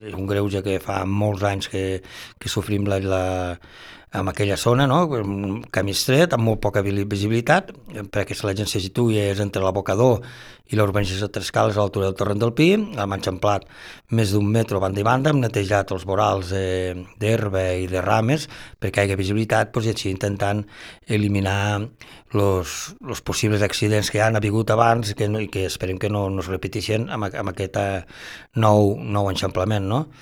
És un greuge que fa molts anys que sofrim amb aquella zona, no? Un camí estret, amb molt poca visibilitat, perquè si la gent se situa és entre l'abocador i la urbanització de Tres Cales a l'altura del Torrent del Pi, hem enxamplat més d'1 metre a banda i banda, hem netejat els vorals d'herba i de rames perquè hi hagi visibilitat, doncs, i així intentant eliminar els possibles accidents que han hagut abans i que esperem que no es repeteixin amb aquest nou enxamplament, no?